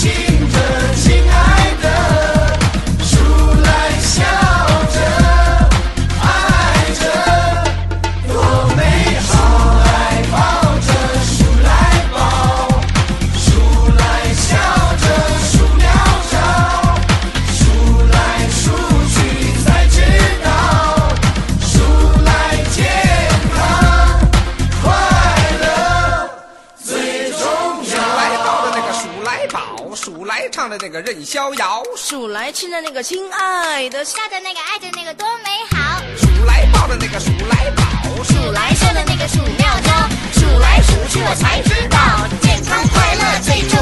数来唱的那个任逍遥， 数来亲的那个亲爱的， 笑的那个爱的那个多美好， 数来抱的那个数来宝， 数来秀的那个数妙招，数来数去我才知道，健康快乐最重要。